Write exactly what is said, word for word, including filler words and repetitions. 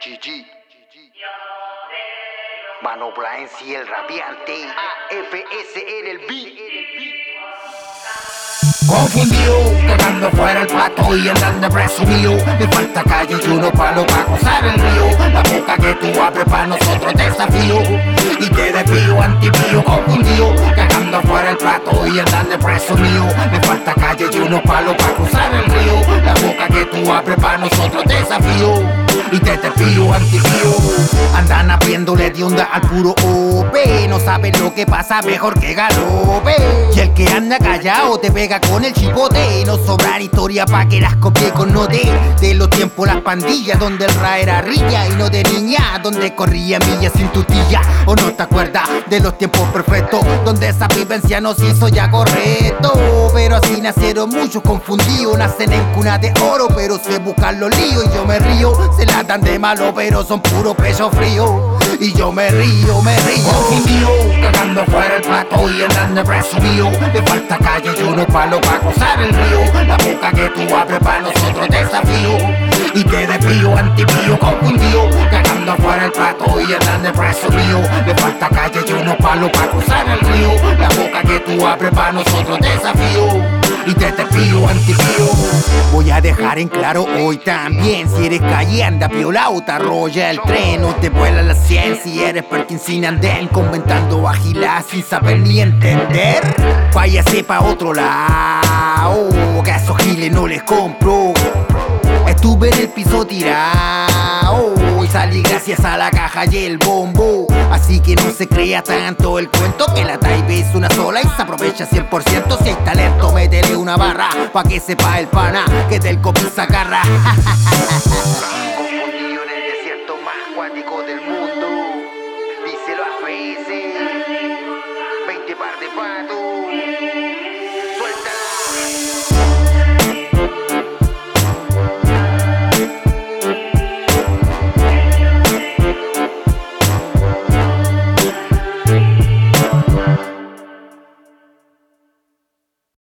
G G. Mano Blaensi el rabiante. A F S en el beat. Confundido, cagando fuera el pato y andando presumido. Me falta calle y uno palo pa' cruzar el río. La boca que tú abres pa' nosotros desafío. Y te desvío, antipío, confundido. Cagando fuera el plato y andando presumido. Me falta calle y uno palo pa' cruzar el río. La boca que tú abres pa' nosotros desafío. Y te desvío, antipío. Andan abriéndole de onda al puro O P. No saben lo que pasa, mejor que galope. Y el que anda callado te pega con el chipote. No sobrar historia pa' que las copie con note. De los tiempos las pandillas donde el ra era rilla. Y no de niña donde corría millas sin tutilla. O no te acuerdas de los tiempos perfectos donde esa vivencia nos hizo ya correcto. Pero así nacieron muchos confundidos. Nacen en cuna de oro pero se buscan los líos. Y yo me río, se la dan de malo pero son puro pecho frío. Y yo me río, me río. Confundido, cagando fuera el plato y andando presumido. Le falta calle y uno palo pa' cruzar el río. La boca que tú abres pa' nosotros desafío. Y te desvío, antipío, confundido. Cagando fuera el plato y andando presumido. Le falta calle y uno palo pa' cruzar el río. La boca que tú abres pa' nosotros desafío. Y te desvío, antipío. Voy a dejar en claro hoy también. Si eres calle anda piolao, te arrolla el tren. No te vuela la cien si eres Parkinson andén. Comentando agilá sin saber ni entender. Váyase pa' otro lado, que a esos giles no les compro. Estuve en el piso tirado y salí gracias a la caja y el bombo. Así que no se crea tanto el cuento que la type es una sola y se aprovecha cien por ciento. Si hay talento, métele una barra pa' que sepa el pana que del copy se agarra.